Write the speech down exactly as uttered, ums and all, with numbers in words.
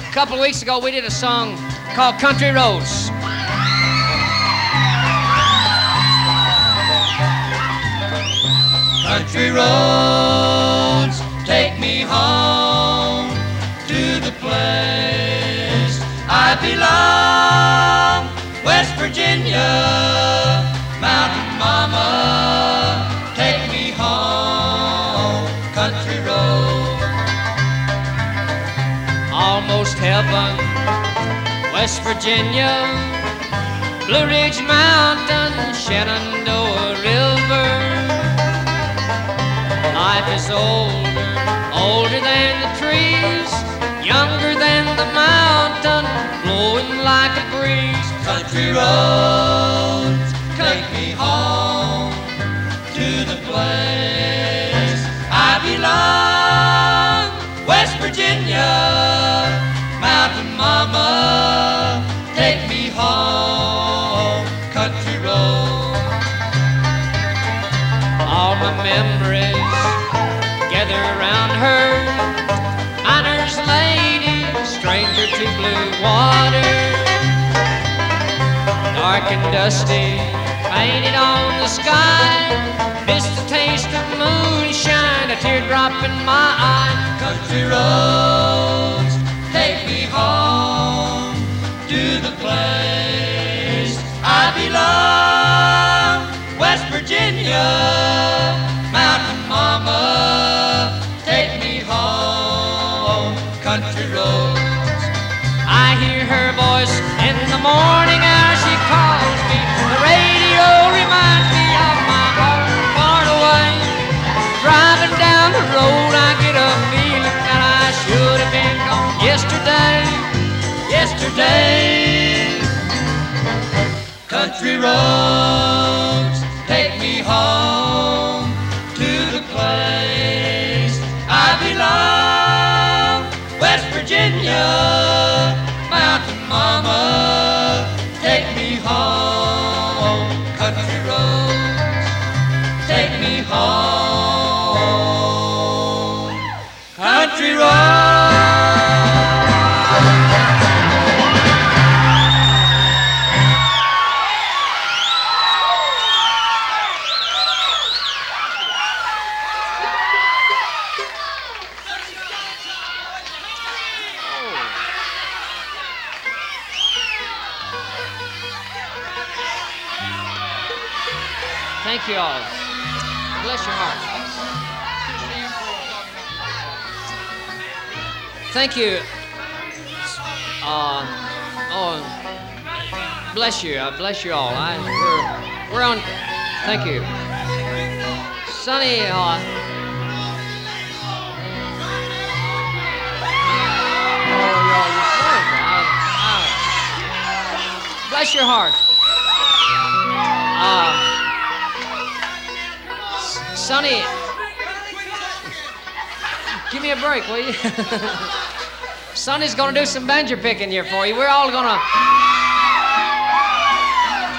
A couple of weeks ago, we did a song called Country Roads. Country roads, take me home to the place I belong. West Virginia, Mountain Mama, take me home. Country road, Almost heaven, West Virginia, Blue Ridge Mountain, Shenandoah River. Life is older, older than the trees, younger than the mountain, blowing like a breeze. country roads, take me home to the place I belong. West Virginia, Mountain Mama, take me home. Country road, All my memories gather around her, miner's lady, stranger to blue water. Dark and dusty, painted on the sky, miss the taste of moonshine, a teardrop in my eye. country roads, take me home to the place I belong. West Virginia, Mountain Mama, take me home. Country roads, I hear her voice in the morning as she calls me. The radio reminds me of my home far away. Driving down the road, I get a feeling that I should have been gone yesterday. yesterday. Country roads, take me home to the place I belong. West Virginia, Mountain Mama, take me home. Country roads, take me home. Country roads. Thank you all. Bless your heart. Thank you. Uh, oh, bless you. I bless you all. I, we're, we're on. Thank you. Sonny, uh, oh, you're, you're wonderful. I, I, bless your heart. Uh, Sonny, give me a break, will you? Sonny's gonna do some banjo picking here for you. We're all gonna